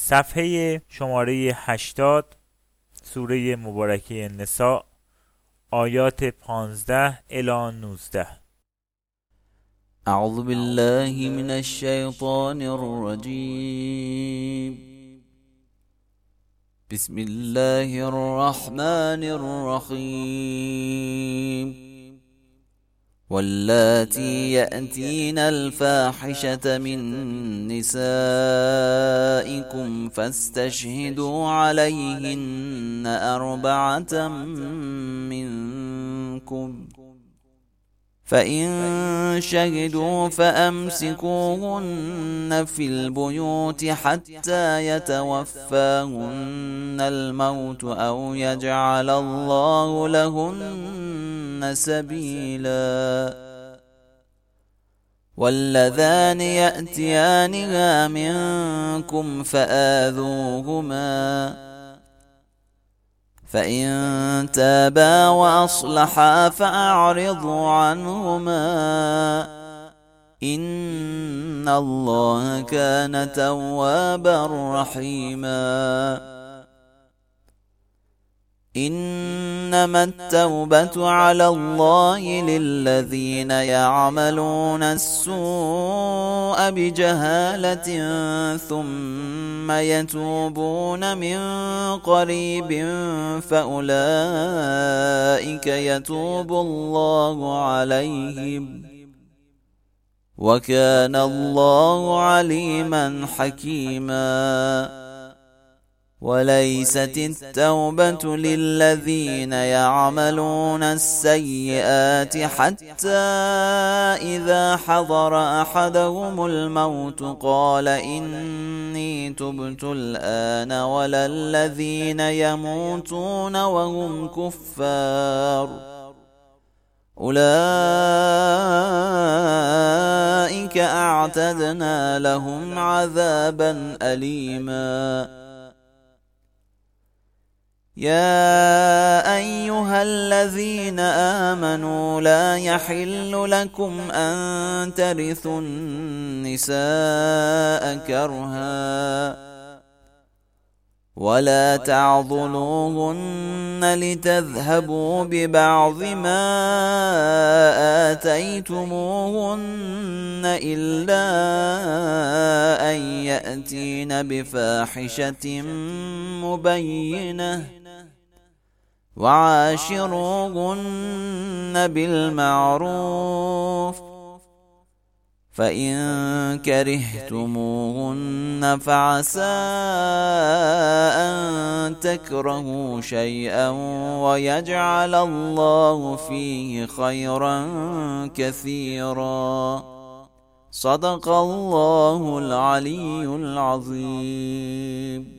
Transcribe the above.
صفحه شماره 80 سوره مبارکه نساء آیات 15 الی 19. اعوذ بالله من الشیطان الرجیم. بسم الله الرحمن الرحیم. واللاتي يأتين الفاحشة من نسائكم فاستشهدوا عليهن 4 منكم، فإن شهدوا فأمسكوهن في البيوت حتى يتوفاهن الموت أو يجعل الله لهن سبيلا. واللذان يأتيانها منكم فآذوهما، فإن تابا وأصلحا فأعرضوا عنهما، إن الله كان توابا رحيما. إنما التوبة على الله للذين يعملون السوء بجهالة ثم يتوبون من قريب فأولئك يتوب الله عليهم، وكان الله عليما حكيما. وليست التوبة للذين يعملون السيئات حتى إذا حضر أحدهم الموت قال إني تبت الآن، ولا الذين يموتون وهم كفار، أولئك أعتدنا لهم عذابا أليما. يا أيها الذين آمنوا لا يحل لكم أن ترثوا النساء كرها، ولا تعضلوهن لتذهبوا ببعض ما آتيتموهن إلا أن يأتين بفاحشة مبينة، وعاشروهن بالمعروف، فإن كرهتموهن فعسى أن تكرهوا شيئا ويجعل الله فيه خيرا كثيرا. صدق الله العلي العظيم.